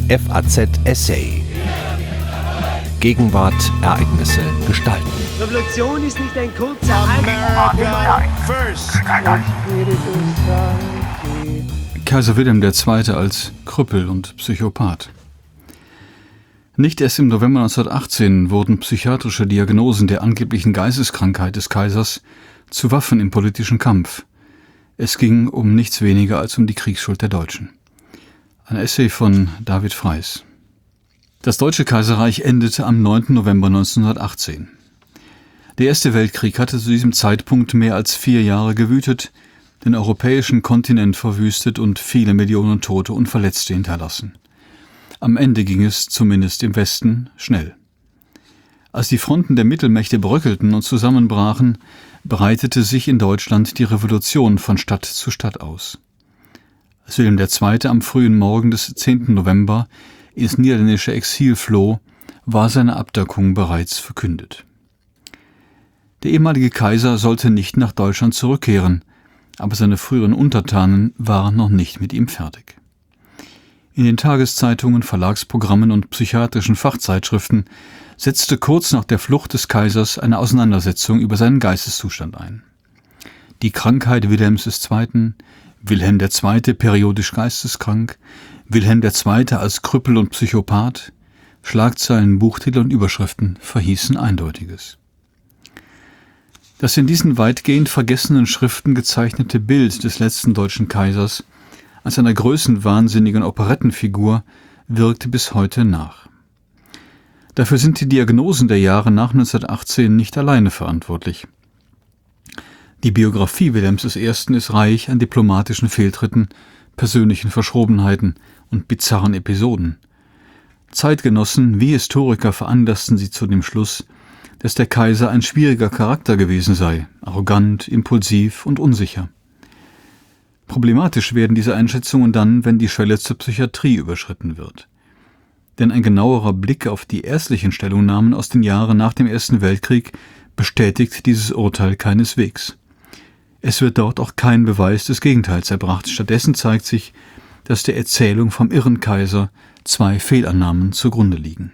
FAZ Essay. Gegenwart, Ereignisse, Gestalten. Revolution ist nicht ein kurzer Kaiser Wilhelm II. Als Krüppel und Psychopath. Nicht erst im November 1918 wurden psychiatrische Diagnosen der angeblichen Geisteskrankheit des Kaisers zu Waffen im politischen Kampf. Es ging um nichts weniger als um die Kriegsschuld der Deutschen. Ein Essay von David Freiß. Das Deutsche Kaiserreich endete am 9. November 1918. Der Erste Weltkrieg hatte zu diesem Zeitpunkt mehr als 4 Jahre gewütet, den europäischen Kontinent verwüstet und viele Millionen Tote und Verletzte hinterlassen. Am Ende ging es, zumindest im Westen, schnell. Als die Fronten der Mittelmächte bröckelten und zusammenbrachen, breitete sich in Deutschland die Revolution von Stadt zu Stadt aus. Als Wilhelm II. Am frühen Morgen des 10. November ins niederländische Exil floh, war seine Abdankung bereits verkündet. Der ehemalige Kaiser sollte nicht nach Deutschland zurückkehren, aber seine früheren Untertanen waren noch nicht mit ihm fertig. In den Tageszeitungen, Verlagsprogrammen und psychiatrischen Fachzeitschriften setzte kurz nach der Flucht des Kaisers eine Auseinandersetzung über seinen Geisteszustand ein. Die Krankheit Wilhelms II., Wilhelm II. Periodisch geisteskrank, Wilhelm II. Als Krüppel und Psychopath, Schlagzeilen, Buchtitel und Überschriften verhießen Eindeutiges. Das in diesen weitgehend vergessenen Schriften gezeichnete Bild des letzten deutschen Kaisers als einer größenwahnsinnigen Operettenfigur wirkte bis heute nach. Dafür sind die Diagnosen der Jahre nach 1918 nicht alleine verantwortlich. Die Biografie Wilhelms I. ist reich an diplomatischen Fehltritten, persönlichen Verschrobenheiten und bizarren Episoden. Zeitgenossen wie Historiker veranlassten sie zu dem Schluss, dass der Kaiser ein schwieriger Charakter gewesen sei, arrogant, impulsiv und unsicher. Problematisch werden diese Einschätzungen dann, wenn die Schwelle zur Psychiatrie überschritten wird. Denn ein genauerer Blick auf die ärztlichen Stellungnahmen aus den Jahren nach dem Ersten Weltkrieg bestätigt dieses Urteil keineswegs. Es wird dort auch kein Beweis des Gegenteils erbracht. Stattdessen zeigt sich, dass der Erzählung vom irren Kaiser 2 Fehlannahmen zugrunde liegen.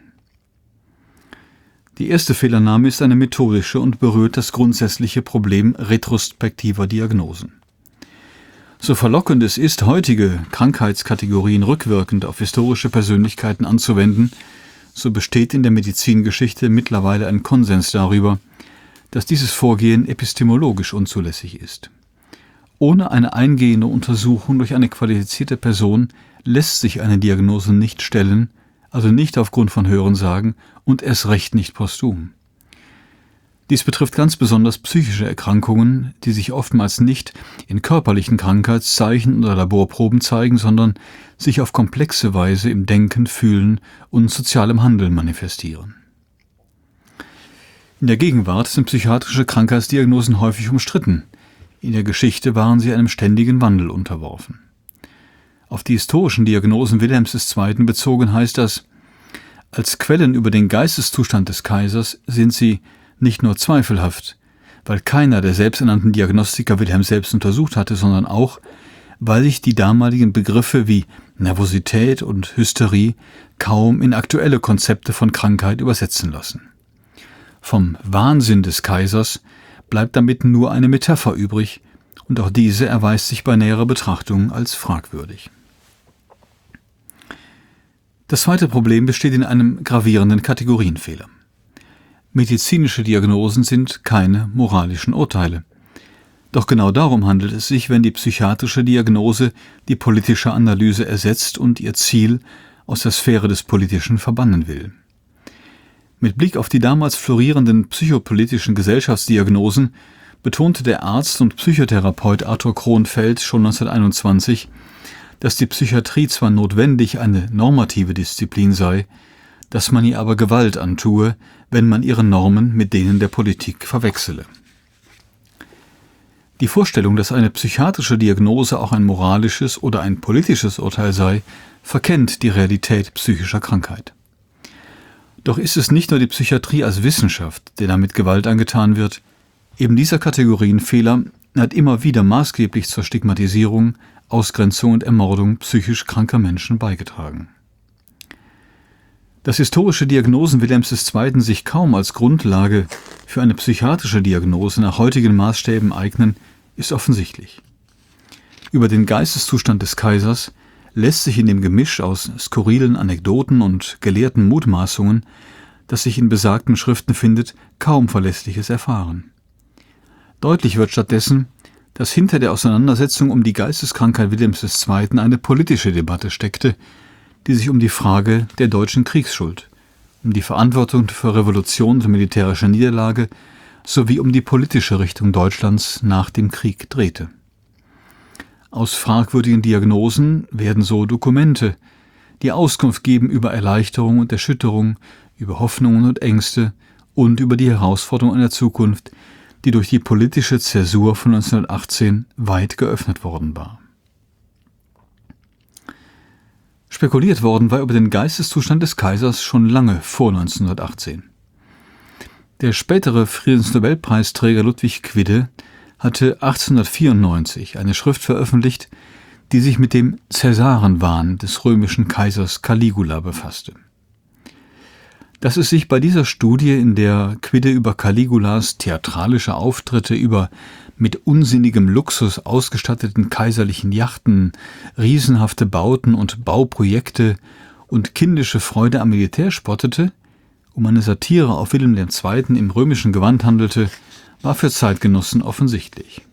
Die erste Fehlannahme ist eine methodische und berührt das grundsätzliche Problem retrospektiver Diagnosen. So verlockend es ist, heutige Krankheitskategorien rückwirkend auf historische Persönlichkeiten anzuwenden, so besteht in der Medizingeschichte mittlerweile ein Konsens darüber, dass dieses Vorgehen epistemologisch unzulässig ist. Ohne eine eingehende Untersuchung durch eine qualifizierte Person lässt sich eine Diagnose nicht stellen, also nicht aufgrund von Hörensagen und erst recht nicht posthum. Dies betrifft ganz besonders psychische Erkrankungen, die sich oftmals nicht in körperlichen Krankheitszeichen oder Laborproben zeigen, sondern sich auf komplexe Weise im Denken, Fühlen und sozialem Handeln manifestieren. In der Gegenwart sind psychiatrische Krankheitsdiagnosen häufig umstritten. In der Geschichte waren sie einem ständigen Wandel unterworfen. Auf die historischen Diagnosen Wilhelms II. Bezogen heißt das: Als Quellen über den Geisteszustand des Kaisers sind sie nicht nur zweifelhaft, weil keiner der selbsternannten Diagnostiker Wilhelm selbst untersucht hatte, sondern auch, weil sich die damaligen Begriffe wie Nervosität und Hysterie kaum in aktuelle Konzepte von Krankheit übersetzen lassen. Vom Wahnsinn des Kaisers bleibt damit nur eine Metapher übrig, und auch diese erweist sich bei näherer Betrachtung als fragwürdig. Das zweite Problem besteht in einem gravierenden Kategorienfehler. Medizinische Diagnosen sind keine moralischen Urteile. Doch genau darum handelt es sich, wenn die psychiatrische Diagnose die politische Analyse ersetzt und ihr Ziel aus der Sphäre des Politischen verbannen will. Mit Blick auf die damals florierenden psychopolitischen Gesellschaftsdiagnosen betonte der Arzt und Psychotherapeut Arthur Kronfeld schon 1921, dass die Psychiatrie zwar notwendig eine normative Disziplin sei, dass man ihr aber Gewalt antue, wenn man ihre Normen mit denen der Politik verwechsele. Die Vorstellung, dass eine psychiatrische Diagnose auch ein moralisches oder ein politisches Urteil sei, verkennt die Realität psychischer Krankheit. Doch ist es nicht nur die Psychiatrie als Wissenschaft, der damit Gewalt angetan wird. Eben dieser Kategorienfehler hat immer wieder maßgeblich zur Stigmatisierung, Ausgrenzung und Ermordung psychisch kranker Menschen beigetragen. Dass historische Diagnosen Wilhelms II. Sich kaum als Grundlage für eine psychiatrische Diagnose nach heutigen Maßstäben eignen, ist offensichtlich. Über den Geisteszustand des Kaisers lässt sich in dem Gemisch aus skurrilen Anekdoten und gelehrten Mutmaßungen, das sich in besagten Schriften findet, kaum Verlässliches erfahren. Deutlich wird stattdessen, dass hinter der Auseinandersetzung um die Geisteskrankheit Wilhelms II. Eine politische Debatte steckte, die sich um die Frage der deutschen Kriegsschuld, um die Verantwortung für Revolution und militärische Niederlage sowie um die politische Richtung Deutschlands nach dem Krieg drehte. Aus fragwürdigen Diagnosen werden so Dokumente, die Auskunft geben über Erleichterung und Erschütterung, über Hoffnungen und Ängste und über die Herausforderungen einer Zukunft, die durch die politische Zäsur von 1918 weit geöffnet worden war. Spekuliert worden war über den Geisteszustand des Kaisers schon lange vor 1918. Der spätere Friedensnobelpreisträger Ludwig Quidde hatte 1894 eine Schrift veröffentlicht, die sich mit dem Cäsarenwahn des römischen Kaisers Caligula befasste. Dass es sich bei dieser Studie, in der Quidde über Caligulas theatralische Auftritte, über mit unsinnigem Luxus ausgestatteten kaiserlichen Yachten, riesenhafte Bauten und Bauprojekte und kindische Freude am Militär spottete, um eine Satire auf Wilhelm II. Im römischen Gewand handelte, war für Zeitgenossen offensichtlich.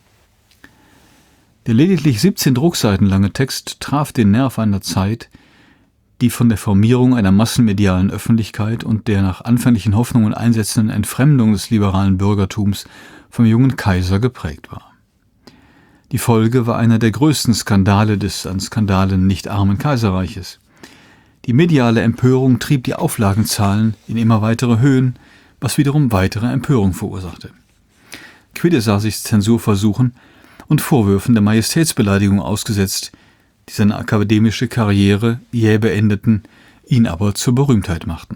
Der lediglich 17 Druckseiten lange Text traf den Nerv einer Zeit, die von der Formierung einer massenmedialen Öffentlichkeit und der nach anfänglichen Hoffnungen einsetzenden Entfremdung des liberalen Bürgertums vom jungen Kaiser geprägt war. Die Folge war einer der größten Skandale des an Skandalen nicht armen Kaiserreiches. Die mediale Empörung trieb die Auflagenzahlen in immer weitere Höhen, was wiederum weitere Empörung verursachte. Quidde sah sich Zensurversuchen und Vorwürfen der Majestätsbeleidigung ausgesetzt, die seine akademische Karriere jäh beendeten, ihn aber zur Berühmtheit machten.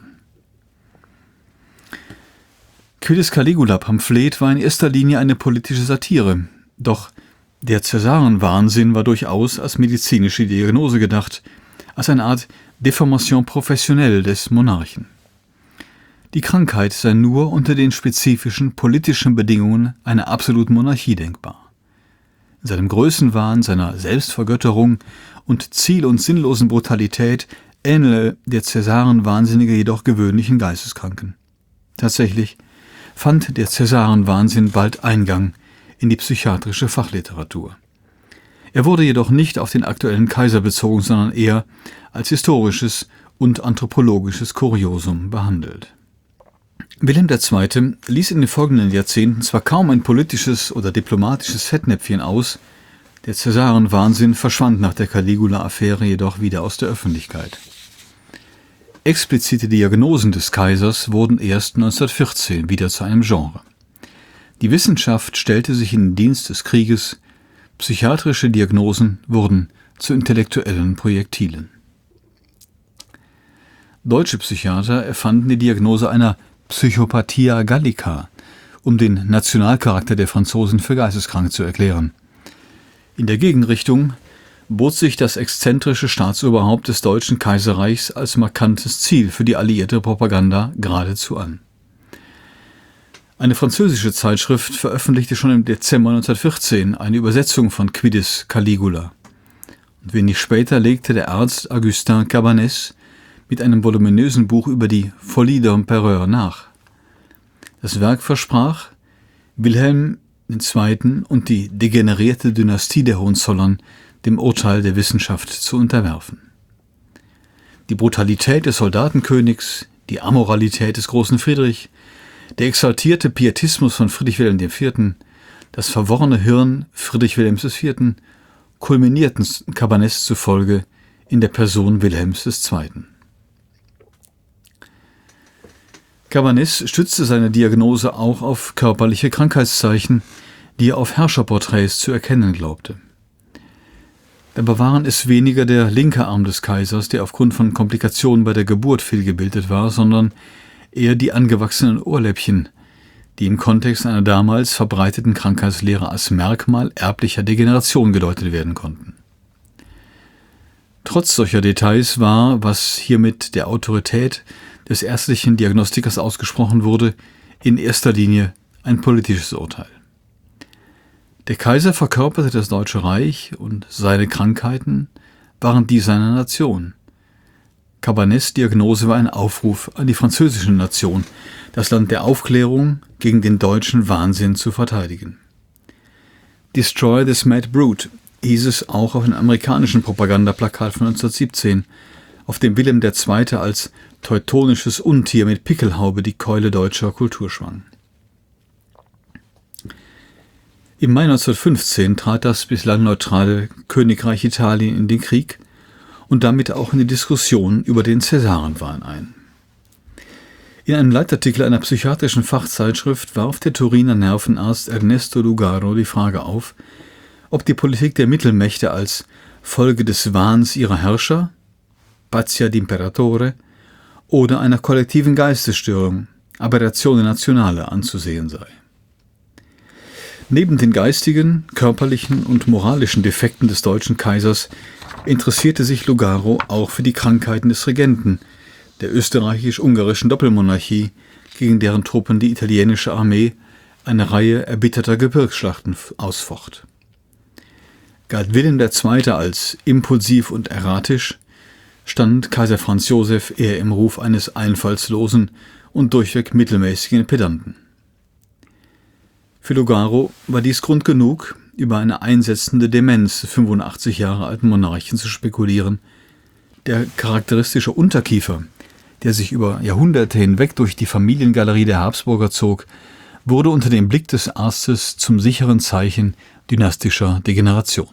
Quiddes Caligula-Pamphlet war in erster Linie eine politische Satire, doch der Cäsarenwahnsinn war durchaus als medizinische Diagnose gedacht, als eine Art Deformation professionelle des Monarchen. Die Krankheit sei nur unter den spezifischen politischen Bedingungen einer absoluten Monarchie denkbar. In seinem Größenwahn, seiner Selbstvergötterung und ziel- und sinnlosen Brutalität ähnele der Cäsarenwahnsinnige jedoch gewöhnlichen Geisteskranken. Tatsächlich fand der Cäsarenwahnsinn bald Eingang in die psychiatrische Fachliteratur. Er wurde jedoch nicht auf den aktuellen Kaiser bezogen, sondern eher als historisches und anthropologisches Kuriosum behandelt. Wilhelm II. Ließ in den folgenden Jahrzehnten zwar kaum ein politisches oder diplomatisches Fettnäpfchen aus, der Cäsarenwahnsinn verschwand nach der Caligula-Affäre jedoch wieder aus der Öffentlichkeit. Explizite Diagnosen des Kaisers wurden erst 1914 wieder zu einem Genre. Die Wissenschaft stellte sich in den Dienst des Krieges, psychiatrische Diagnosen wurden zu intellektuellen Projektilen. Deutsche Psychiater erfanden die Diagnose einer Psychopathia Gallica, um den Nationalcharakter der Franzosen für geisteskrank zu erklären. In der Gegenrichtung bot sich das exzentrische Staatsoberhaupt des Deutschen Kaiserreichs als markantes Ziel für die alliierte Propaganda geradezu an. Eine französische Zeitschrift veröffentlichte schon im Dezember 1914 eine Übersetzung von Quiddes Caligula. Und wenig später legte der Arzt Augustin Cabanès mit einem voluminösen Buch über die Folie d'Empereur nach. Das Werk versprach, Wilhelm II. Und die degenerierte Dynastie der Hohenzollern dem Urteil der Wissenschaft zu unterwerfen. Die Brutalität des Soldatenkönigs, die Amoralität des großen Friedrich, der exaltierte Pietismus von Friedrich Wilhelm IV., das verworrene Hirn Friedrich Wilhelms IV. Kulminierten Cabanès zufolge in der Person Wilhelms II. Cabanès stützte seine Diagnose auch auf körperliche Krankheitszeichen, die er auf Herrscherporträts zu erkennen glaubte. Dabei waren es weniger der linke Arm des Kaisers, der aufgrund von Komplikationen bei der Geburt fehlgebildet war, sondern eher die angewachsenen Ohrläppchen, die im Kontext einer damals verbreiteten Krankheitslehre als Merkmal erblicher Degeneration gedeutet werden konnten. Trotz solcher Details war, was hier mit der Autorität des ärztlichen Diagnostikers ausgesprochen wurde, in erster Linie ein politisches Urteil. Der Kaiser verkörperte das Deutsche Reich und seine Krankheiten waren die seiner Nation. Cabannets Diagnose war ein Aufruf an die französische Nation, das Land der Aufklärung gegen den deutschen Wahnsinn zu verteidigen. Destroy this mad brute hieß es auch auf einem amerikanischen Propagandaplakat von 1917, auf dem Wilhelm II. Als teutonisches Untier mit Pickelhaube die Keule deutscher Kultur schwang. Im Mai 1915 trat das bislang neutrale Königreich Italien in den Krieg und damit auch in die Diskussion über den Cäsarenwahn ein. In einem Leitartikel einer psychiatrischen Fachzeitschrift warf der Turiner Nervenarzt Ernesto Lugaro die Frage auf, ob die Politik der Mittelmächte als Folge des Wahns ihrer Herrscher, Pazzia d'Imperatore, oder einer kollektiven Geistesstörung, Aberratione Nazionale, anzusehen sei. Neben den geistigen, körperlichen und moralischen Defekten des deutschen Kaisers interessierte sich Lugaro auch für die Krankheiten des Regenten, der österreichisch-ungarischen Doppelmonarchie, gegen deren Truppen die italienische Armee eine Reihe erbitterter Gebirgsschlachten ausfocht. Galt Wilhelm II. Als impulsiv und erratisch, stand Kaiser Franz Josef eher im Ruf eines einfallslosen und durchweg mittelmäßigen Pedanten. Für Lugaro war dies Grund genug, über eine einsetzende Demenz des 85 Jahre alten Monarchen zu spekulieren. Der charakteristische Unterkiefer, der sich über Jahrhunderte hinweg durch die Familiengalerie der Habsburger zog, wurde unter dem Blick des Arztes zum sicheren Zeichen dynastischer Degeneration.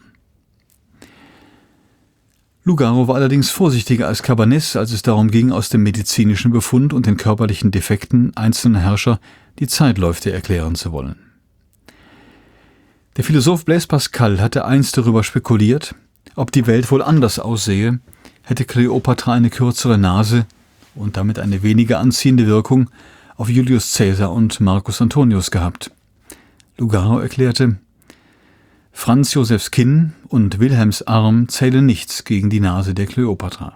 Lugaro war allerdings vorsichtiger als Cabannès, als es darum ging, aus dem medizinischen Befund und den körperlichen Defekten einzelner Herrscher die Zeitläufe erklären zu wollen. Der Philosoph Blaise Pascal hatte einst darüber spekuliert, ob die Welt wohl anders aussehe, hätte Kleopatra eine kürzere Nase und damit eine weniger anziehende Wirkung auf Julius Caesar und Marcus Antonius gehabt. Lugaro erklärte, Franz Josefs Kinn und Wilhelms Arm zählen nichts gegen die Nase der Kleopatra.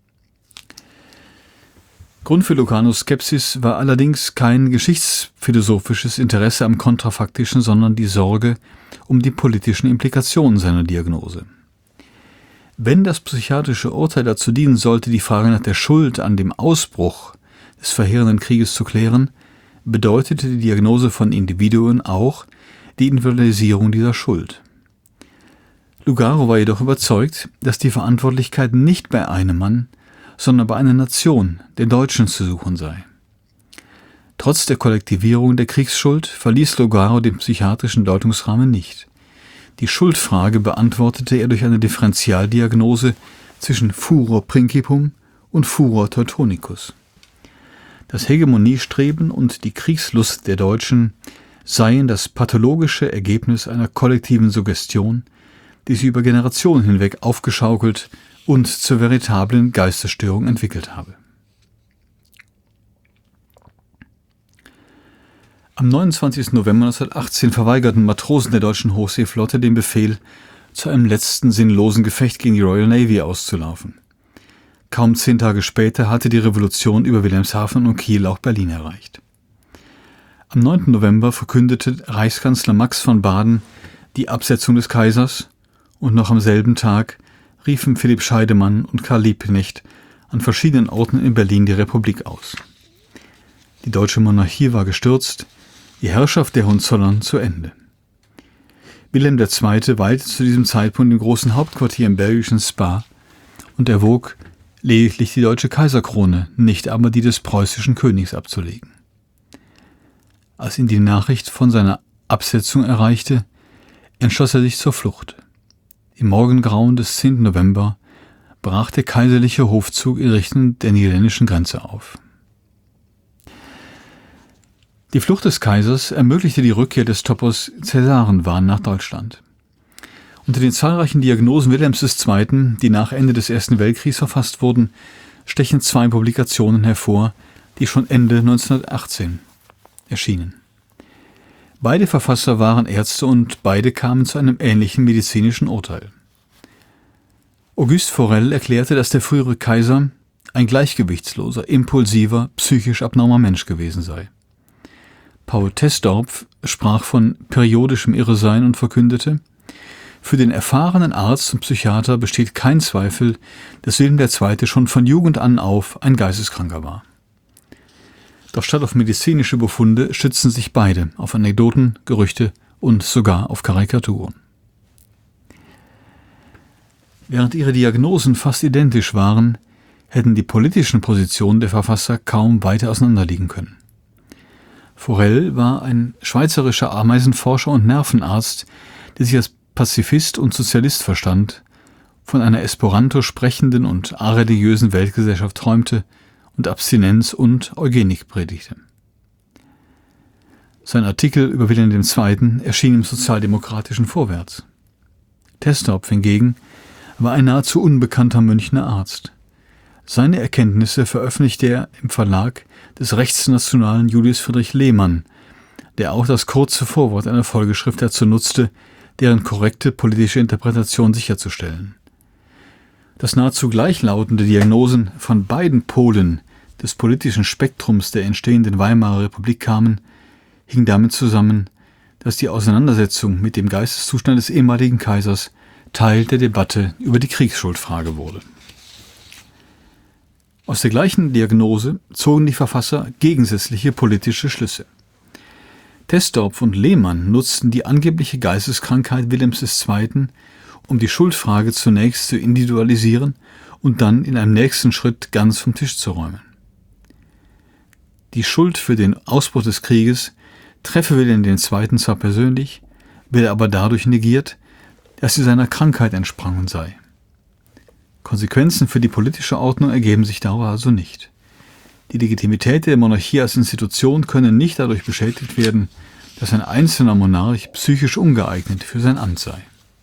Grund für Lugaros Skepsis war allerdings kein geschichtsphilosophisches Interesse am Kontrafaktischen, sondern die Sorge um die politischen Implikationen seiner Diagnose. Wenn das psychiatrische Urteil dazu dienen sollte, die Frage nach der Schuld an dem Ausbruch des verheerenden Krieges zu klären, bedeutete die Diagnose von Individuen auch die Individualisierung dieser Schuld. Lugaro war jedoch überzeugt, dass die Verantwortlichkeit nicht bei einem Mann, sondern bei einer Nation, den Deutschen, zu suchen sei. Trotz der Kollektivierung der Kriegsschuld verließ Lugaro den psychiatrischen Deutungsrahmen nicht. Die Schuldfrage beantwortete er durch eine Differentialdiagnose zwischen Furor principum und Furor teutonicus. Das Hegemoniestreben und die Kriegslust der Deutschen seien das pathologische Ergebnis einer kollektiven Suggestion, die sie über Generationen hinweg aufgeschaukelt und zur veritablen Geistesstörung entwickelt habe. Am 29. November 1918 verweigerten Matrosen der deutschen Hochseeflotte den Befehl, zu einem letzten sinnlosen Gefecht gegen die Royal Navy auszulaufen. Kaum 10 Tage später hatte die Revolution über Wilhelmshaven und Kiel auch Berlin erreicht. Am 9. November verkündete Reichskanzler Max von Baden die Absetzung des Kaisers und noch am selben Tag riefen Philipp Scheidemann und Karl Liebknecht an verschiedenen Orten in Berlin die Republik aus. Die deutsche Monarchie war gestürzt, die Herrschaft der Hohenzollern zu Ende. Wilhelm II. weilte zu diesem Zeitpunkt im großen Hauptquartier im belgischen Spa und erwog, lediglich die deutsche Kaiserkrone, nicht aber die des preußischen Königs abzulegen. Als ihn die Nachricht von seiner Absetzung erreichte, entschloss er sich zur Flucht. Im Morgengrauen des 10. November brach der kaiserliche Hofzug in Richtung der niederländischen Grenze auf. Die Flucht des Kaisers ermöglichte die Rückkehr des Topos Cäsarenwahn nach Deutschland. Unter den zahlreichen Diagnosen Wilhelms II., die nach Ende des Ersten Weltkriegs verfasst wurden, stechen 2 Publikationen hervor, die schon Ende 1918 erschienen. Beide Verfasser waren Ärzte und beide kamen zu einem ähnlichen medizinischen Urteil. Auguste Forel erklärte, dass der frühere Kaiser ein gleichgewichtsloser, impulsiver, psychisch abnormer Mensch gewesen sei. Paul Tesdorpf sprach von periodischem Irresein und verkündete: Für den erfahrenen Arzt und Psychiater besteht kein Zweifel, dass Wilhelm II. Schon von Jugend an auf ein Geisteskranker war. Doch statt auf medizinische Befunde stützten sich beide auf Anekdoten, Gerüchte und sogar auf Karikaturen. Während ihre Diagnosen fast identisch waren, hätten die politischen Positionen der Verfasser kaum weiter auseinanderliegen können. Forel war ein schweizerischer Ameisenforscher und Nervenarzt, der sich als Pazifist und Sozialist verstand, von einer Esperanto sprechenden und areligiösen Weltgesellschaft träumte und Abstinenz und Eugenik predigte. Sein Artikel über Wilhelm II. Erschien im sozialdemokratischen Vorwärts. Tesdorpf hingegen war ein nahezu unbekannter Münchner Arzt. Seine Erkenntnisse veröffentlichte er im Verlag des rechtsnationalen Julius Friedrich Lehmann, der auch das kurze Vorwort einer Folgeschrift dazu nutzte, deren korrekte politische Interpretation sicherzustellen. Dass nahezu gleichlautende Diagnosen von beiden Polen des politischen Spektrums der entstehenden Weimarer Republik kamen, hing damit zusammen, dass die Auseinandersetzung mit dem Geisteszustand des ehemaligen Kaisers Teil der Debatte über die Kriegsschuldfrage wurde. Aus der gleichen Diagnose zogen die Verfasser gegensätzliche politische Schlüsse. Tesdorpf und Lehmann nutzten die angebliche Geisteskrankheit Wilhelms II., um die Schuldfrage zunächst zu individualisieren und dann in einem nächsten Schritt ganz vom Tisch zu räumen. Die Schuld für den Ausbruch des Krieges treffe Wilhelm II. Zwar persönlich, werde aber dadurch negiert, dass sie seiner Krankheit entsprangen sei. Konsequenzen für die politische Ordnung ergeben sich daraus also nicht. Die Legitimität der Monarchie als Institution könne nicht dadurch beschädigt werden, dass ein einzelner Monarch psychisch ungeeignet für sein Amt sei.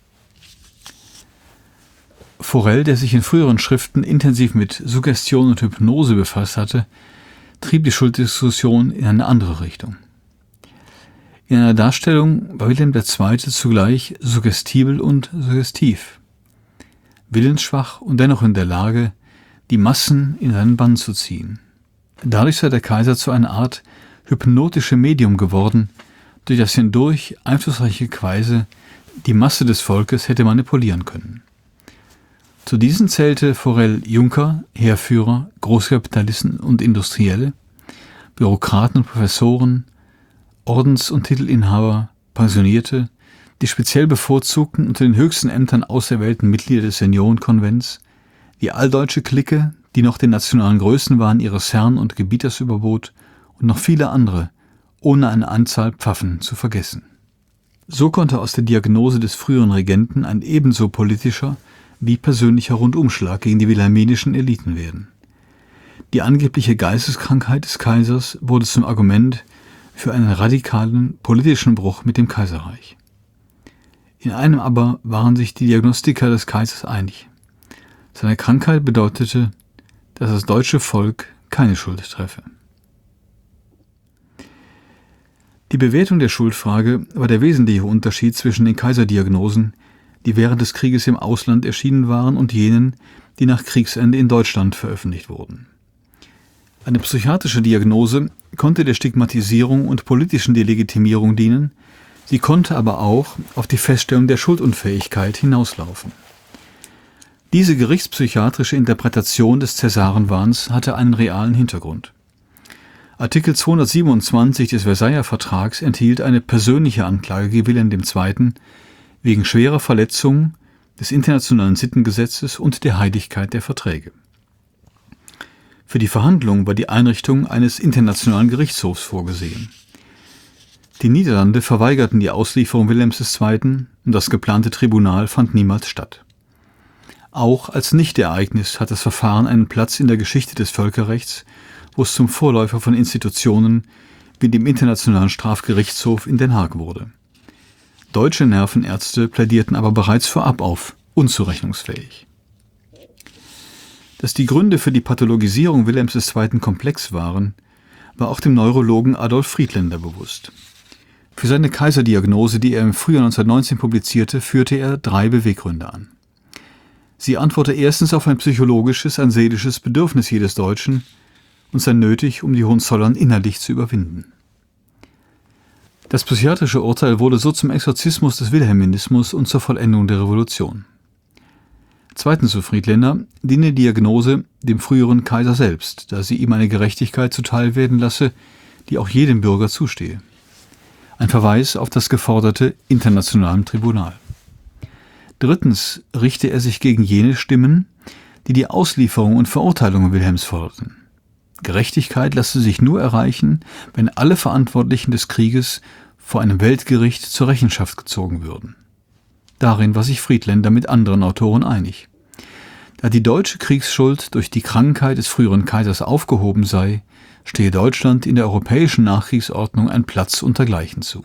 Forel, der sich in früheren Schriften intensiv mit Suggestion und Hypnose befasst hatte, trieb die Schulddiskussion in eine andere Richtung. In einer Darstellung war Wilhelm II. Zugleich suggestibel und suggestiv, willensschwach und dennoch in der Lage, die Massen in seinen Bann zu ziehen. Dadurch sei der Kaiser zu einer Art hypnotische Medium geworden, durch das hindurch einflussreiche Kreise die Masse des Volkes hätte manipulieren können. Zu diesen zählte Forel Junker, Heerführer, Großkapitalisten und Industrielle, Bürokraten und Professoren, Ordens- und Titelinhaber, Pensionierte, die speziell bevorzugten unter den höchsten Ämtern auserwählten Mitglieder des Seniorenkonvents, die alldeutsche Clique, die noch den nationalen Größenwahn ihres Herrn und Gebieters überbot, und noch viele andere, ohne eine Anzahl Pfaffen zu vergessen. So konnte aus der Diagnose des früheren Regenten ein ebenso politischer wie persönlicher Rundumschlag gegen die wilhelminischen Eliten werden. Die angebliche Geisteskrankheit des Kaisers wurde zum Argument für einen radikalen politischen Bruch mit dem Kaiserreich. In einem aber waren sich die Diagnostiker des Kaisers einig. Seine Krankheit bedeutete, dass das deutsche Volk keine Schuld treffe. Die Bewertung der Schuldfrage war der wesentliche Unterschied zwischen den Kaiserdiagnosen, die während des Krieges im Ausland erschienen waren, und jenen, die nach Kriegsende in Deutschland veröffentlicht wurden. Eine psychiatrische Diagnose konnte der Stigmatisierung und politischen Delegitimierung dienen, sie konnte aber auch auf die Feststellung der Schuldunfähigkeit hinauslaufen. Diese gerichtspsychiatrische Interpretation des Cäsarenwahns hatte einen realen Hintergrund. Artikel 227 des Versailler Vertrags enthielt eine persönliche Anklage gegen Wilhelm II. Wegen schwerer Verletzung des internationalen Sittengesetzes und der Heiligkeit der Verträge. Für die Verhandlung war die Einrichtung eines internationalen Gerichtshofs vorgesehen. Die Niederlande verweigerten die Auslieferung Wilhelms II. Und das geplante Tribunal fand niemals statt. Auch als Nichtereignis hat das Verfahren einen Platz in der Geschichte des Völkerrechts, wo es zum Vorläufer von Institutionen wie dem Internationalen Strafgerichtshof in Den Haag wurde. Deutsche Nervenärzte plädierten aber bereits vorab auf unzurechnungsfähig. Dass die Gründe für die Pathologisierung Wilhelms II. Komplex waren, war auch dem Neurologen Adolf Friedländer bewusst. Für seine Kaiserdiagnose, die er im Frühjahr 1919 publizierte, führte er 3 Beweggründe an. Sie antworte erstens auf ein psychologisches, ein seelisches Bedürfnis jedes Deutschen und sei nötig, um die Hohenzollern innerlich zu überwinden. Das psychiatrische Urteil wurde so zum Exorzismus des Wilhelminismus und zur Vollendung der Revolution. Zweitens, so Friedländer, diene die Diagnose dem früheren Kaiser selbst, da sie ihm eine Gerechtigkeit zuteil werden lasse, die auch jedem Bürger zustehe. Ein Verweis auf das geforderte internationale Tribunal. Drittens richte er sich gegen jene Stimmen, die die Auslieferung und Verurteilung Wilhelms forderten. Gerechtigkeit lasse sich nur erreichen, wenn alle Verantwortlichen des Krieges vor einem Weltgericht zur Rechenschaft gezogen würden. Darin war sich Friedländer mit anderen Autoren einig. Da die deutsche Kriegsschuld durch die Krankheit des früheren Kaisers aufgehoben sei, stehe Deutschland in der europäischen Nachkriegsordnung ein Platz untergleichen zu.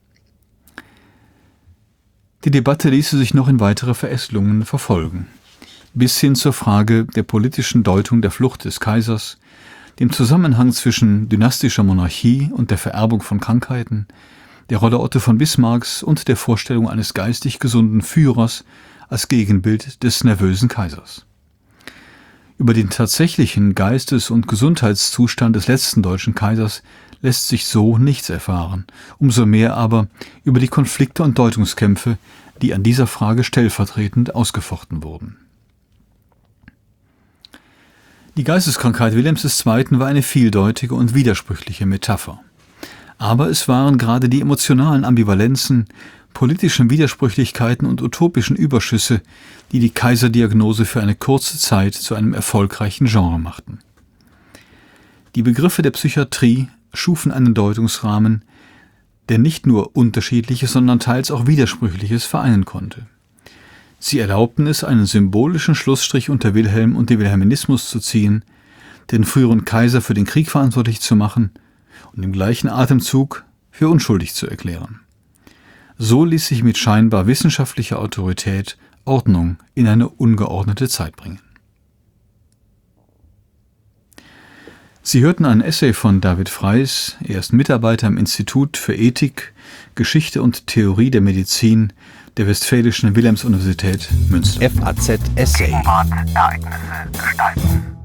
Die Debatte ließe sich noch in weitere Verästelungen verfolgen, bis hin zur Frage der politischen Deutung der Flucht des Kaisers, dem Zusammenhang zwischen dynastischer Monarchie und der Vererbung von Krankheiten, der Rolle Otto von Bismarcks und der Vorstellung eines geistig gesunden Führers als Gegenbild des nervösen Kaisers. Über den tatsächlichen Geistes- und Gesundheitszustand des letzten deutschen Kaisers lässt sich so nichts erfahren, umso mehr aber über die Konflikte und Deutungskämpfe, die an dieser Frage stellvertretend ausgefochten wurden. Die Geisteskrankheit Wilhelms II. War eine vieldeutige und widersprüchliche Metapher. Aber es waren gerade die emotionalen Ambivalenzen, politischen Widersprüchlichkeiten und utopischen Überschüsse, die die Kaiserdiagnose für eine kurze Zeit zu einem erfolgreichen Genre machten. Die Begriffe der Psychiatrie schufen einen Deutungsrahmen, der nicht nur Unterschiedliches, sondern teils auch Widersprüchliches vereinen konnte. Sie erlaubten es, einen symbolischen Schlussstrich unter Wilhelm und den Wilhelminismus zu ziehen, den früheren Kaiser für den Krieg verantwortlich zu machen und im gleichen Atemzug für unschuldig zu erklären. So ließ sich mit scheinbar wissenschaftlicher Autorität Ordnung in eine ungeordnete Zeit bringen. Sie hörten ein Essay von David Freiss, er ist Mitarbeiter im Institut für Ethik, Geschichte und Theorie der Medizin der Westfälischen Wilhelms-Universität Münster. FAZ Essay. Ereignisse gestalten.